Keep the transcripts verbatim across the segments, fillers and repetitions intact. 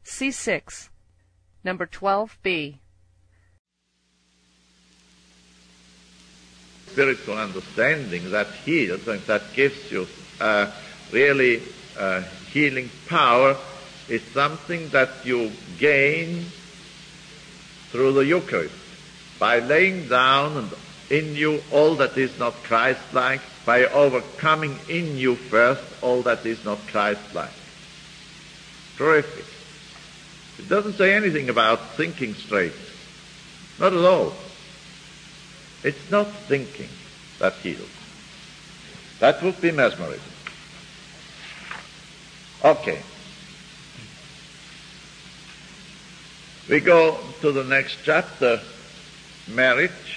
C six, number twelve B. Spiritual understanding that heals and that gives you uh, really uh, healing power is something that you gain through the Eucharist, by laying down in you all that is not Christ-like, by overcoming in you first all that is not Christ-like. Terrific. It doesn't say anything about thinking straight. Not at all. It's not thinking that heals. That would be mesmerism. Okay. We go to the next chapter, marriage.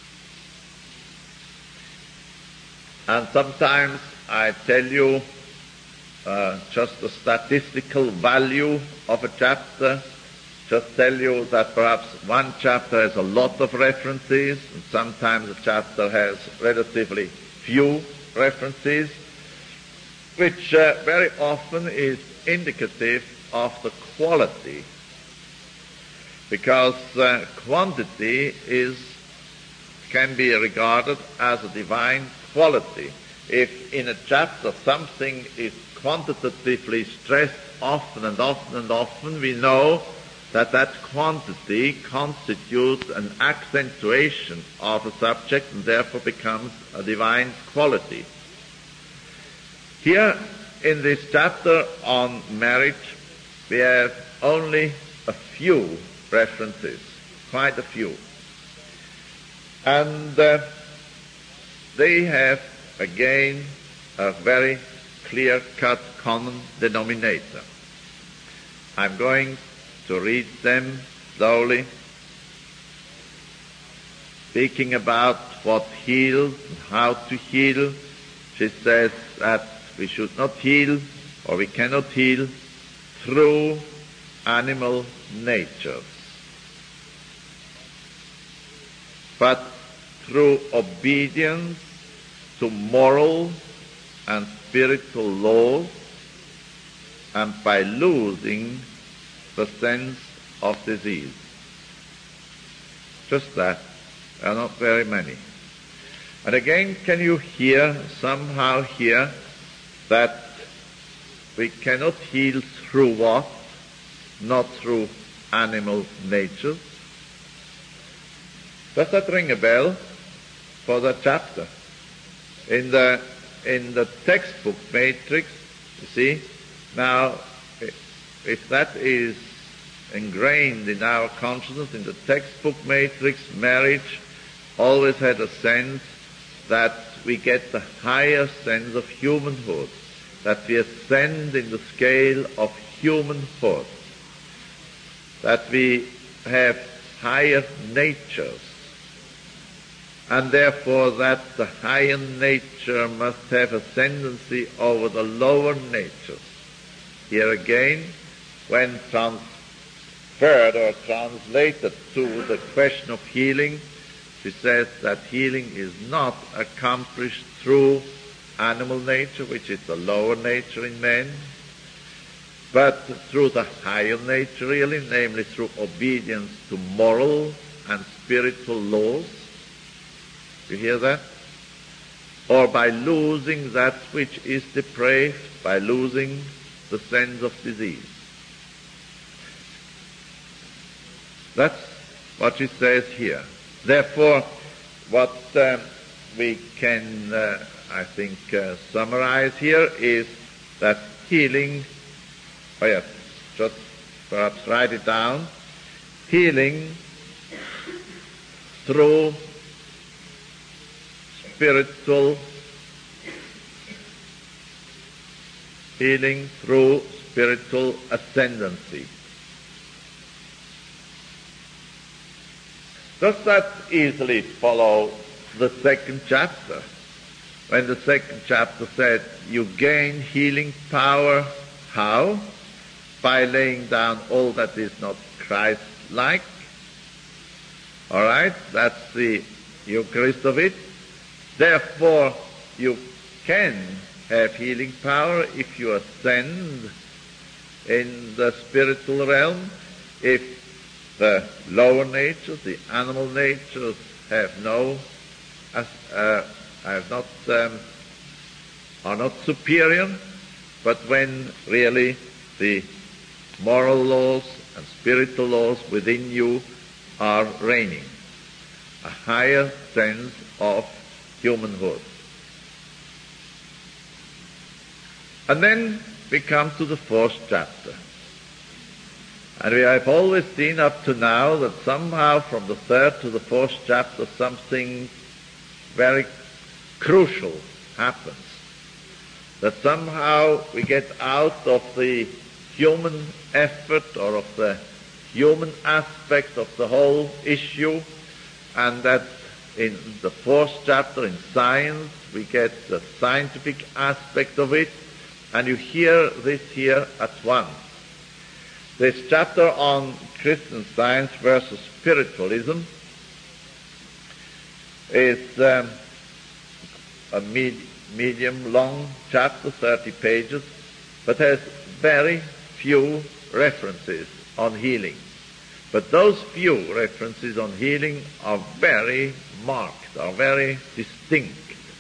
And sometimes I tell you uh, just the statistical value of a chapter. Just tell you that perhaps one chapter has a lot of references, and sometimes a chapter has relatively few references, which uh, very often is indicative of the quality, because uh, quantity is can be regarded as a divine quality. If in a chapter something is quantitatively stressed often and often and often, we know that that quantity constitutes an accentuation of a subject and therefore becomes a divine quality. Here in this chapter on marriage, we have only a few references, quite a few. And uh, they have, again, a very clear-cut common denominator. I'm going to read them slowly, speaking about what heals and how to heal. She says that we should not heal, or we cannot heal, through animal natures, but through obedience to moral and spiritual laws, and by losing the sense of disease. Just that. There are not very many. And again, can you hear, somehow hear, that we cannot heal through what? Not through animal natures. Does that ring a bell for that chapter? In the, in the textbook matrix, you see, now, if that is ingrained in our consciousness, in the textbook matrix, marriage always had a sense that we get the higher sense of humanhood, that we ascend in the scale of humanhood, that we have higher natures, and therefore that the higher nature must have ascendancy over the lower natures. Here again, when transferred or translated to the question of healing, she says that healing is not accomplished through animal nature, which is the lower nature in man, but through the higher nature really, namely through obedience to moral and spiritual laws. You hear that? Or by losing that which is depraved, by losing the sense of disease. That's what she says here. Therefore, what um, we can, uh, I think, uh, summarize here is that healing, oh yes, just perhaps write it down, healing through spiritual, healing through spiritual ascendancy. Does that easily follow the second chapter? When the second chapter said, you gain healing power, how? By laying down all that is not Christ-like. All right, that's the Eucharist of it. Therefore, you can have healing power if you ascend in the spiritual realm if the lower natures, the animal natures, have no, uh, have not, um, are not superior, but when really the moral laws and spiritual laws within you are reigning, a higher sense of humanhood. And then we come to the fourth chapter. And we have always seen up to now that somehow from the third to the fourth chapter something very crucial happens. That somehow we get out of the human effort or of the human aspect of the whole issue, and that in the fourth chapter in science we get the scientific aspect of it, and you hear this here at once. This chapter on Christian Science versus spiritualism is um, a med- medium-long chapter, thirty pages, but has very few references on healing. But those few references on healing are very marked, are very distinct.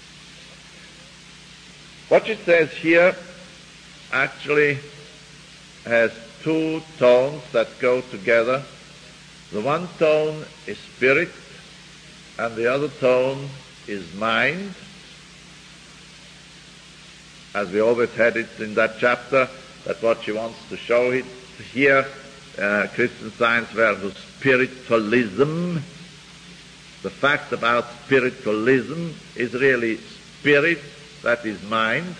What it says here actually has two tones that go together. The one tone is spirit, and the other tone is mind. As we always had it in that chapter, that what she wants to show it here, uh, Christian Science versus spiritualism. The fact about spiritualism is really spirit that is mind,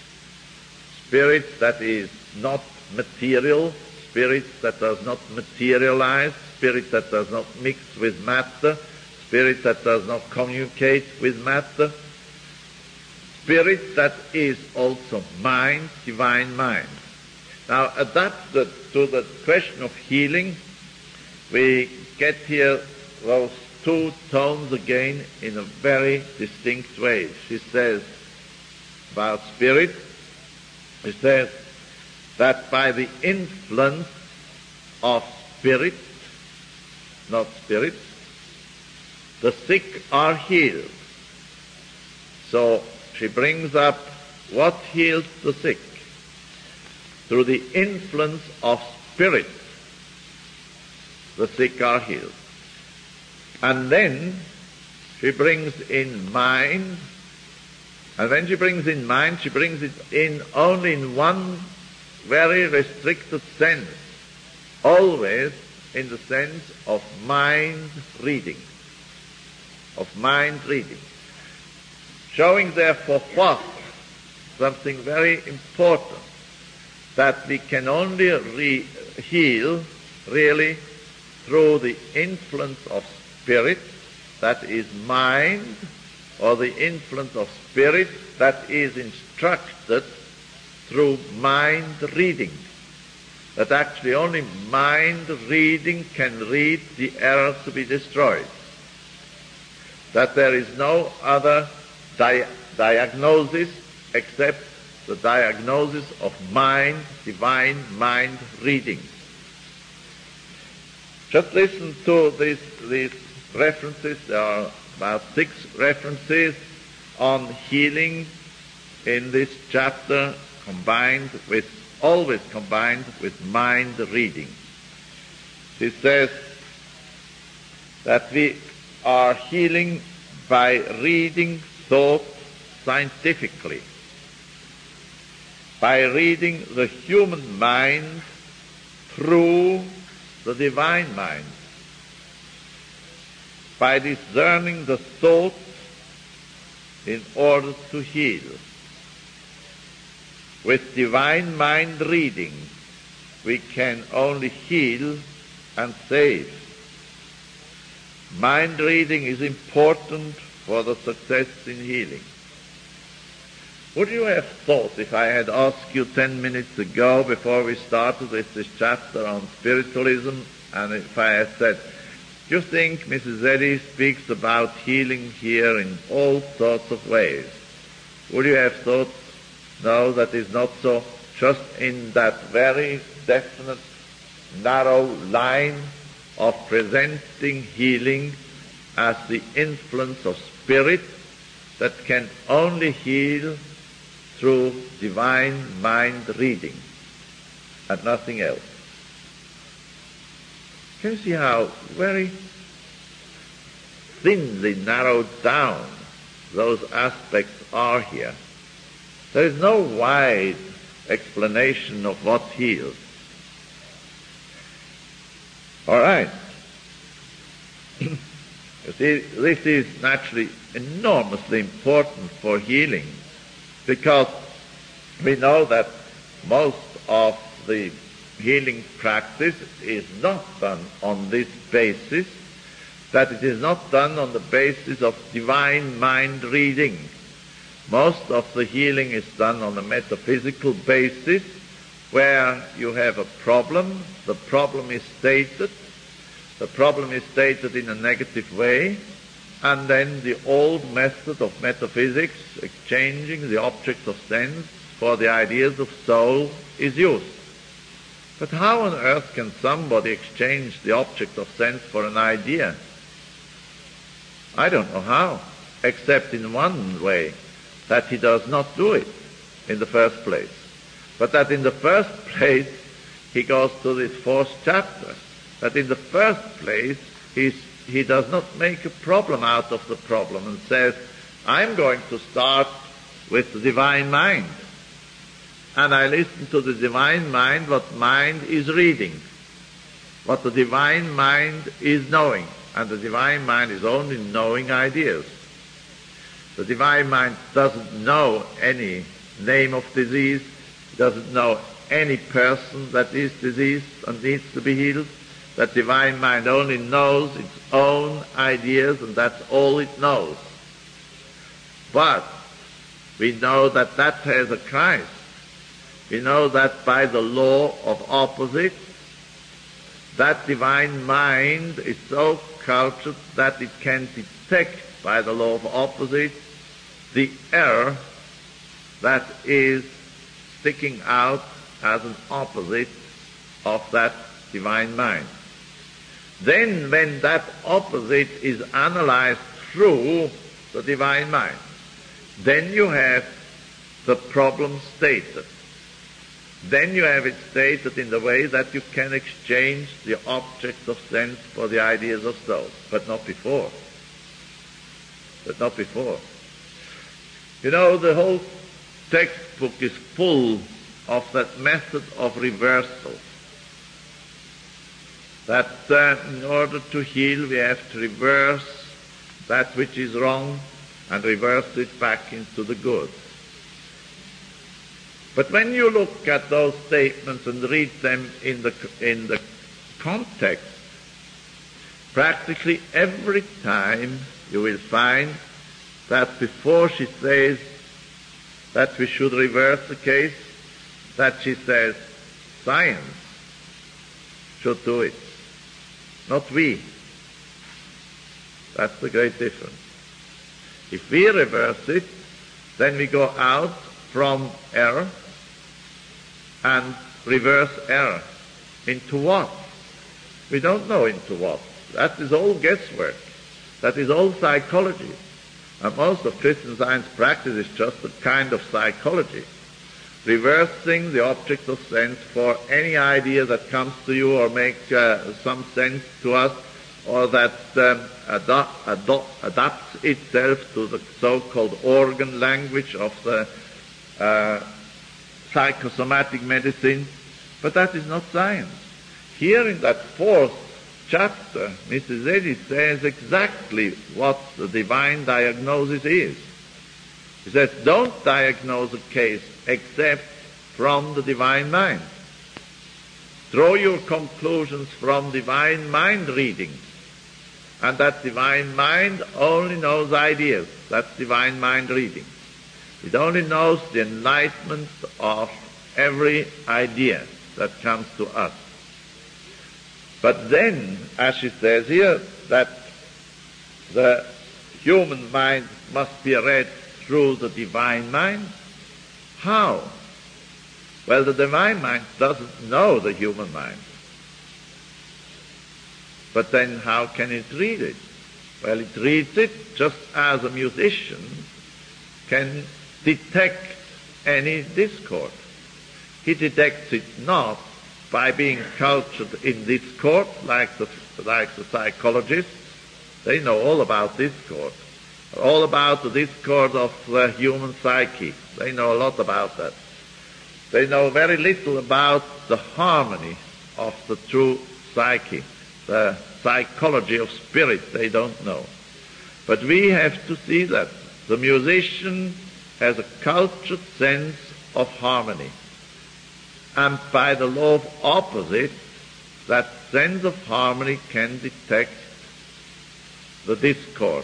spirit that is not material, spirit that does not materialize, spirit that does not mix with matter, spirit that does not communicate with matter, spirit that is also mind, divine mind. Now, adapted to the question of healing, we get here those two tones again in a very distinct way. She says about spirit, she says that by the influence of spirit, not spirits, the sick are healed. So she brings up what heals the sick. Through the influence of spirit, the sick are healed. And then she brings in mind, and when she brings in mind, she brings it in only in one very restricted sense, always in the sense of mind reading, of mind reading. Showing therefore what? Something very important, that we can only re- heal really through the influence of spirit, that is mind, or the influence of spirit that is instructed through mind reading. That actually only mind reading can read the errors to be destroyed. That there is no other di- diagnosis except the diagnosis of mind, divine mind reading. Just listen to these, these references. There are about six references on healing in this chapter, combined with, always combined with mind reading. She says that we are healing by reading thought scientifically, by reading the human mind through the divine mind, by discerning the thought in order to heal. With divine mind reading, we can only heal and save. Mind reading is important for the success in healing. Would you have thought, if I had asked you ten minutes ago before we started with this chapter on spiritualism, and if I had said, do you think Missus Eddy speaks about healing here in all sorts of ways? Would you have thought, no, that is not so, just in that very definite, narrow line of presenting healing as the influence of spirit that can only heal through divine mind reading and nothing else. Can you see how very thinly narrowed down those aspects are here? There is no wide explanation of what heals. All right. You see, this is naturally enormously important for healing, because we know that most of the healing practice is not done on this basis, that it is not done on the basis of divine mind reading. Most of the healing is done on a metaphysical basis, where you have a problem, the problem is stated, the problem is stated in a negative way, and then the old method of metaphysics, exchanging the objects of sense for the ideas of soul, is used. But how on earth can somebody exchange the object of sense for an idea? I don't know how, except in one way, that he does not do it in the first place. But that in the first place, he goes to this fourth chapter, that in the first place, he's, he does not make a problem out of the problem and says, I'm going to start with the divine mind. And I listen to the divine mind, what mind is reading, what the divine mind is knowing. And the divine mind is only knowing ideas. The divine mind doesn't know any name of disease, doesn't know any person that is diseased and needs to be healed. That divine mind only knows its own ideas, and that's all it knows. But we know that that has a Christ. We know that by the law of opposites, that divine mind is so cultured that it can detect by the law of opposites the error that is sticking out as an opposite of that divine mind. Then when that opposite is analyzed through the divine mind, then you have the problem stated. Then you have it stated in the way that you can exchange the objects of sense for the ideas of soul, but not before. But not before. You know, the whole textbook is full of that method of reversal. That uh, in order to heal, we have to reverse that which is wrong and reverse it back into the good. But when you look at those statements and read them in the, in the context, practically every time you will find that before she says that we should reverse the case, that she says science should do it, not we. That's the great difference. If we reverse it, then we go out from error and reverse error. Into what? We don't know into what. That is all guesswork. That is all psychology. And most of Christian Science practice is just a kind of psychology. Reversing the object of sense for any idea that comes to you or makes uh, some sense to us, or that um, ado- ado- adapts itself to the so-called organ language of the uh, psychosomatic medicine. But that is not science. Here in that fourth chapter, Missus Eddy says exactly what the divine diagnosis is. He says, don't diagnose a case except from the divine mind. Draw your conclusions from divine mind reading. And that divine mind only knows ideas. That's divine mind reading. It only knows the enlightenment of every idea that comes to us. But then, as she says here, that the human mind must be read through the divine mind. How? Well, the divine mind doesn't know the human mind. But then how can it read it? Well, it reads it just as a musician can detect any discord. He detects it not by being cultured in discord like the, like the psychologists. They know all about discord, all about the discord of the human psyche. They know a lot about that. They know very little about the harmony of the true psyche, the psychology of spirit. They don't know. But we have to see that the musician has a cultured sense of harmony. And by the law of opposite, that sense of harmony can detect the discord.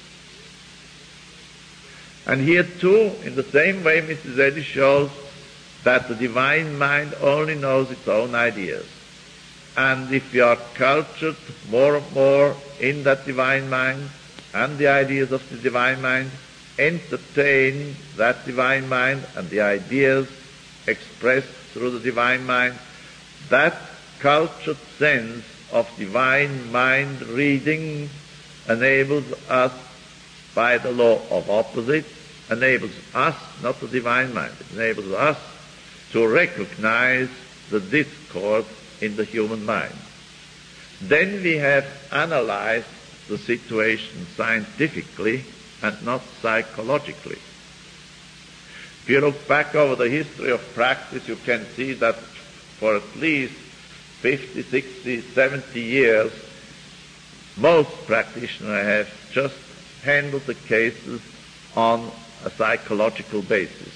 And here too, in the same way, Missus Eddy shows that the divine mind only knows its own ideas. And if you are cultured more and more in that divine mind and the ideas of the divine mind, entertain that divine mind and the ideas expressed through the divine mind, that cultured sense of divine mind reading enables us, by the law of opposite, enables us, not the divine mind, it enables us to recognize the discord in the human mind. Then we have analyzed the situation scientifically and not psychologically. If you look back over the history of practice, you can see that for at least fifty, sixty, seventy years, most practitioners have just handled the cases on a psychological basis.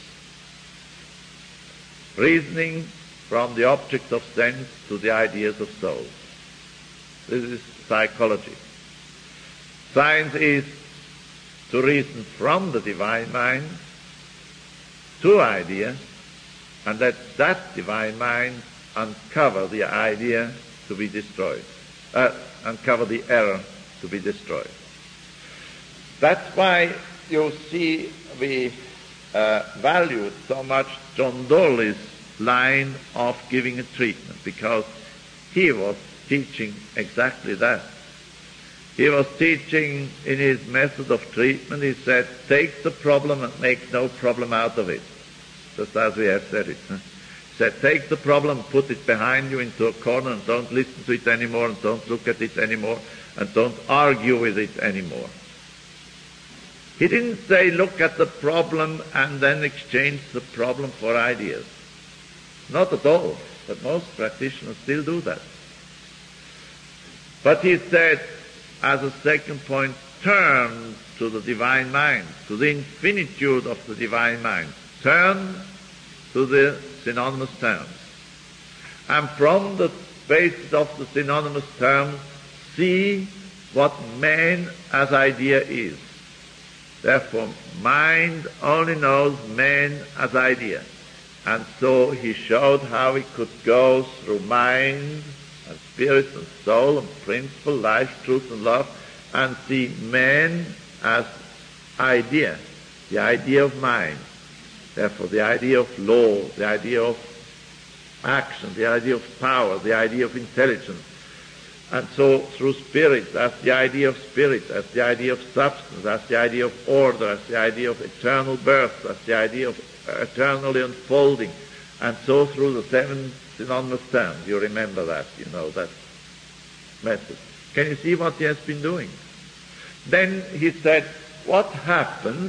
Reasoning from the object of sense to the ideas of soul. This is psychology. Science is to reason from the divine mind to idea, and let that divine mind uncover the idea to be destroyed, uh, uncover the error to be destroyed. That's why you see we uh, valued so much John Dawley's line of giving a treatment, because he was teaching exactly that. He was teaching in his method of treatment, he said, take the problem and make no problem out of it. Just as we have said it. Huh? He said, take the problem, put it behind you into a corner and don't listen to it anymore and don't look at it anymore and don't argue with it anymore. He didn't say look at the problem and then exchange the problem for ideas. Not at all, but most practitioners still do that. But he said, as a second point, turn to the divine mind, to the infinitude of the divine mind. Turn to the synonymous terms. And from the basis of the synonymous terms, see what man as idea is. Therefore, mind only knows man as idea. And so he showed how he could go through mind and spirit and soul and principle, life, truth and love, and see man as idea, the idea of mind. Therefore, the idea of law, the idea of action, the idea of power, the idea of intelligence. And so through spirit, as the idea of spirit, as the idea of substance, as the idea of order, as the idea of eternal birth, as the idea of eternally unfolding, and so through the seven synonymous terms. You remember that, you know, that method. Can you see what he has been doing? Then he said, what happens,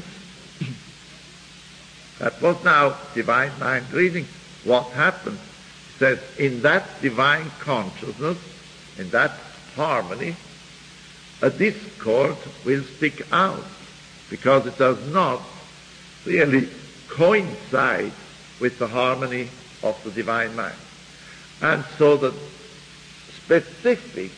that was now divine mind reading, what happens? He says, in that divine consciousness, in that harmony, a discord will stick out, because it does not really coincide with the harmony of the divine mind. And so the specific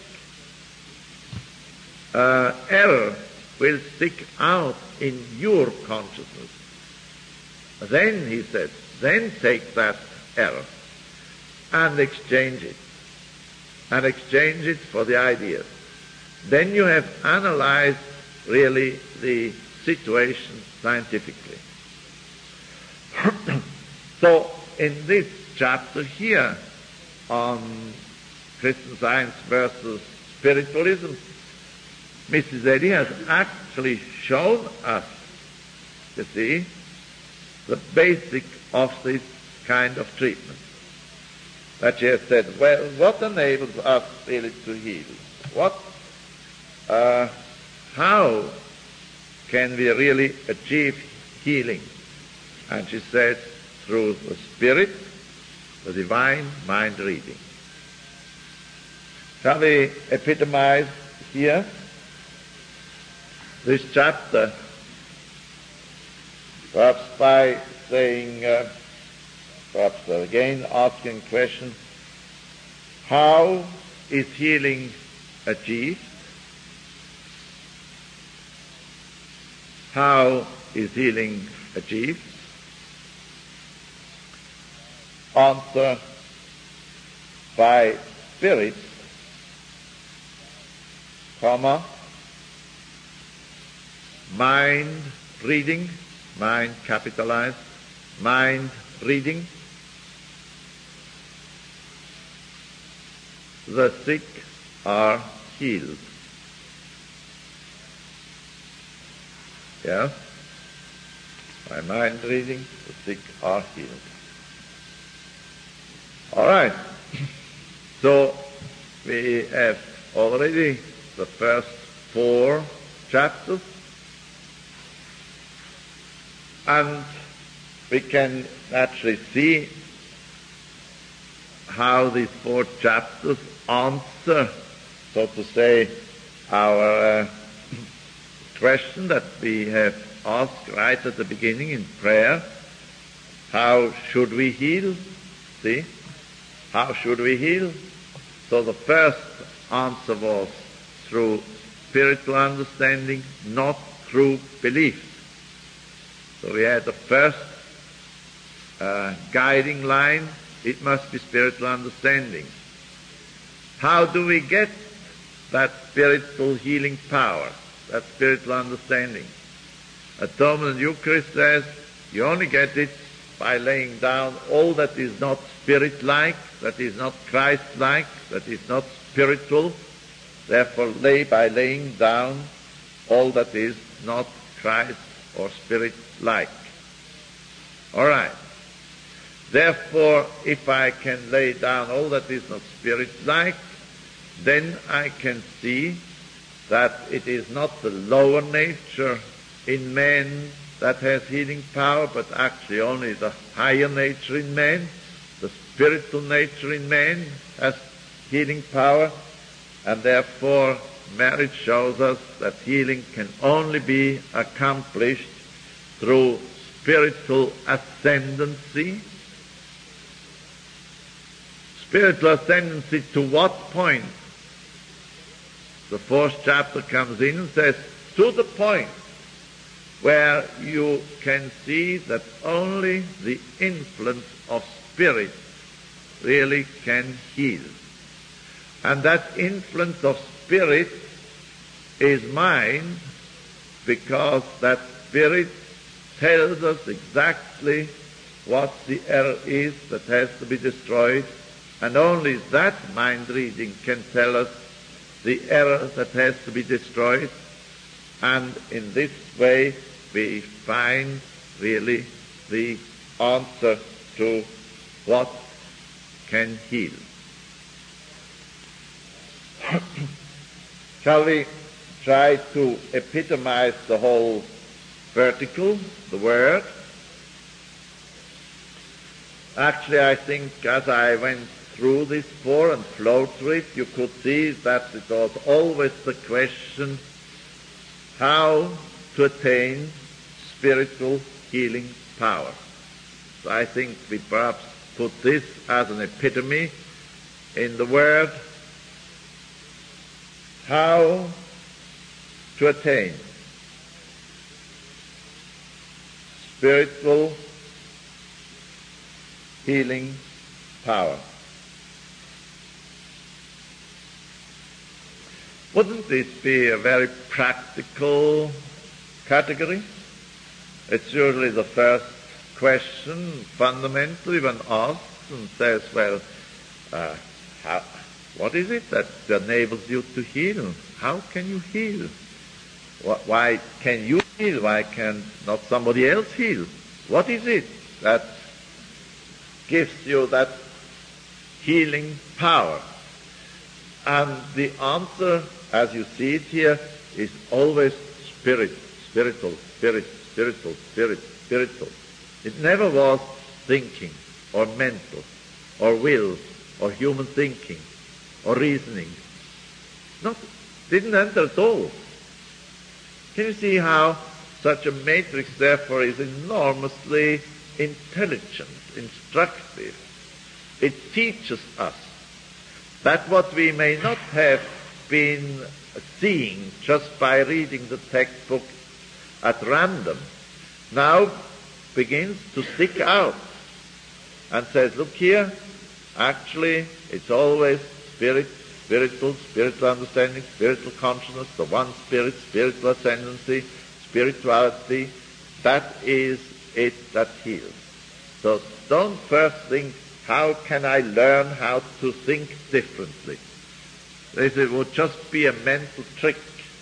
uh, error will stick out in your consciousness. Then, he said, then take that error and exchange it. And exchange it for the ideas. Then you have analyzed really the situation scientifically. So in this chapter here on Christian Science versus spiritualism, Missus Eddy has actually shown us, you see, the basic of this kind of treatment. That she has said, well, what enables us really to heal? What, uh, how can we really achieve healing? And she says, through the Spirit, the divine mind reading. Shall we epitomize here this chapter, perhaps by saying, uh, perhaps again asking the question, how is healing achieved? How is healing achieved? Answer, by Spirit, comma, mind reading, mind capitalized, mind reading, the sick are healed. Yeah? By mind reading, the sick are healed. All right. So we have already the first four chapters, and we can actually see how these four chapters answer, so to say, our uh, question that we have asked right at the beginning in prayer. How should we heal? See? How should we heal? So the first answer was through spiritual understanding, not through belief. So we had the first uh, guiding line, it must be spiritual understanding. How do we get that spiritual healing power, that spiritual understanding? Atonement and Eucharist says you only get it by laying down all that is not spirit-like, that is not Christ-like, that is not spiritual. Therefore, lay by laying down all that is not Christ or spirit-like. All right. Therefore, if I can lay down all that is not spirit-like, then I can see that it is not the lower nature in man that has healing power, but actually only the higher nature in man, the spiritual nature in man has healing power, and therefore marriage shows us that healing can only be accomplished through spiritual ascendancy. Spiritual ascendancy to what point? The fourth chapter comes in and says, to the point where you can see that only the influence of spirit really can heal. And that influence of spirit is mind, because that spirit tells us exactly what the error is that has to be destroyed, and only that mind reading can tell us the error that has to be destroyed, and in this way we find really the answer to what can heal. Shall we try to epitomize the whole vertical, the word? Actually, I think as I went through this four and flowed through it, you could see that it was always the question how to attain spiritual healing power. So I think we perhaps put this as an epitome in the word, how to attain spiritual healing power. Wouldn't this be a very practical category? It's usually the first question fundamentally when asked. and says, well, uh, how, what is it that enables you to heal? How can you heal? Why can you heal? Why can not somebody else heal? What is it that gives you that healing power? And the answer, as you see it here, is always spirit, spiritual, spirit, spiritual, spirit, spiritual. It never was thinking or mental or will or human thinking or reasoning. Not, didn't enter at all. Can you see how such a matrix, therefore, is enormously intelligent, instructive? It teaches us that what we may not have been seeing just by reading the textbook at random now begins to stick out and says, look here, actually it's always spirit, spiritual, spiritual understanding, spiritual consciousness, the one spirit, spiritual ascendancy, spirituality. That is it that heals. So don't first think, how can I learn how to think differently? This would just be a mental trick.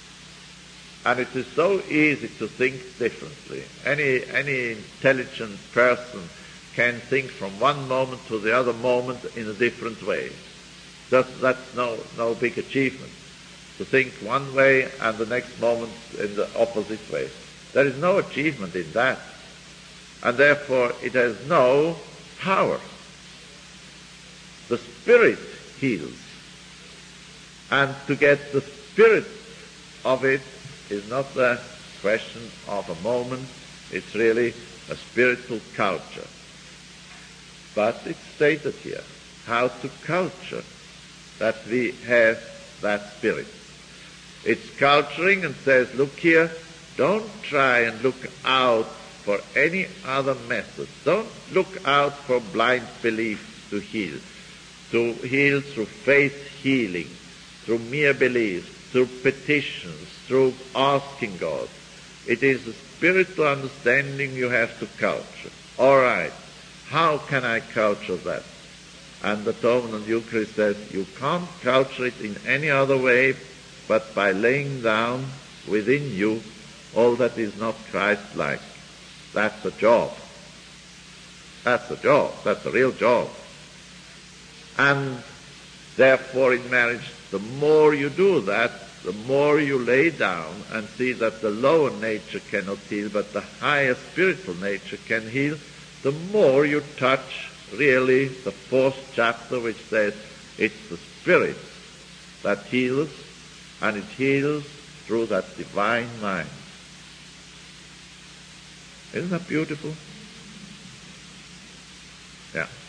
And it is so easy to think differently. Any, any intelligent person can think from one moment to the other moment in a different way. That's, that's no, no big achievement. To think one way and the next moment in the opposite way. There is no achievement in that. And therefore it has no power. The Spirit heals. And to get the spirit of it is not a question of a moment. It's really a spiritual culture. But it's stated here how to culture that we have that spirit. It's culturing and says, look here, don't try and look out for any other method. Don't look out for blind belief to heal. To heal through faith healing, through mere belief, through petitions, through asking God. It is a spiritual understanding you have to culture. All right, how can I culture that? And the Atonement Eucharist says you can't culture it in any other way but by laying down within you all that is not Christ-like. That's a job. That's a job. That's a real job. And therefore in marriage, the more you do that, the more you lay down and see that the lower nature cannot heal, but the higher spiritual nature can heal, the more you touch really the fourth chapter, which says it's the Spirit that heals, and it heals through that divine mind. Isn't that beautiful? Yeah.